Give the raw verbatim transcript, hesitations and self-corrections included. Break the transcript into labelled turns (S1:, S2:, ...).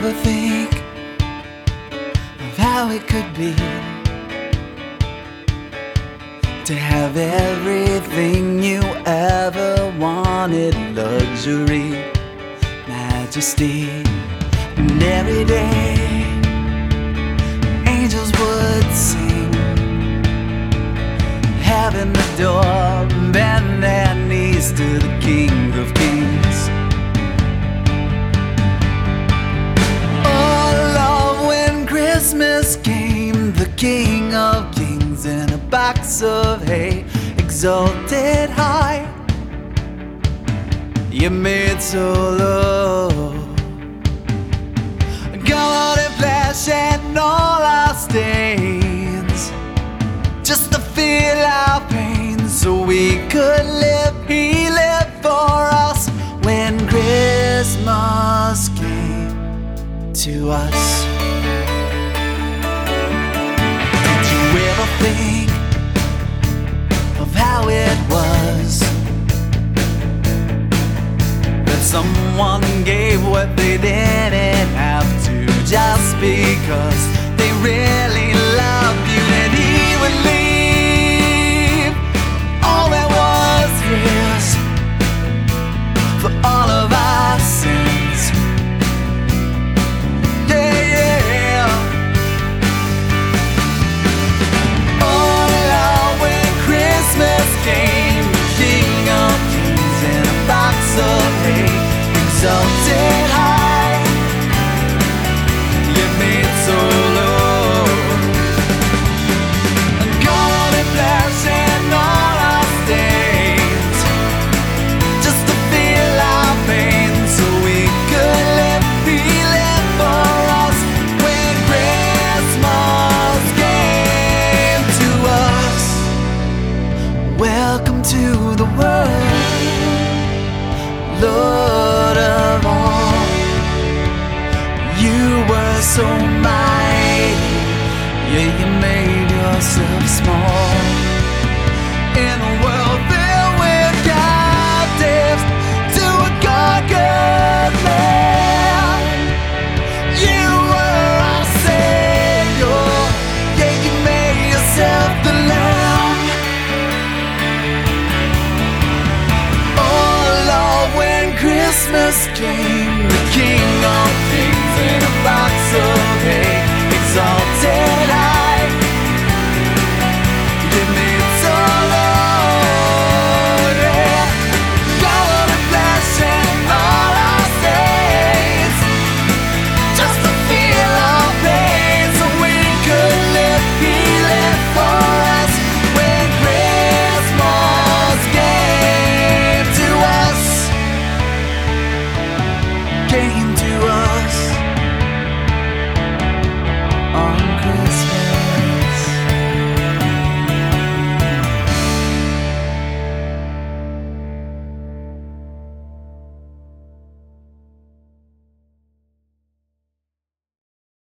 S1: ever think of how it could be to have everything you ever wanted? Luxury, majesty, and every day angels would sing, having the door, bend their knees to the King of Kings. Oh Lord, when Christmas came, the King of Kings in a box of hay, exalted high, you made so low. God in flesh and all our stains, just to feel our pain so we could live. He lived for us when Christmas came to us. Did you ever think of how it was that someone gave what they didn't have to, just because they really loved you? And he would leave all that was his for all of our sins. Yeah, yeah. Oh Lord, when Christmas came, the King of Kings in a box of hay, exalted high, you made so low. God in flesh and all our stains, just to feel our pain so we could live. He lived for us when Christmas came to us. Welcome to the world, Lord of all. You were so mighty, yeah, you made yourself small. In a world filled with captives, to a God-good man, you were our Savior, yeah, you made yourself the Lamb. Oh Lord, when Christmas came,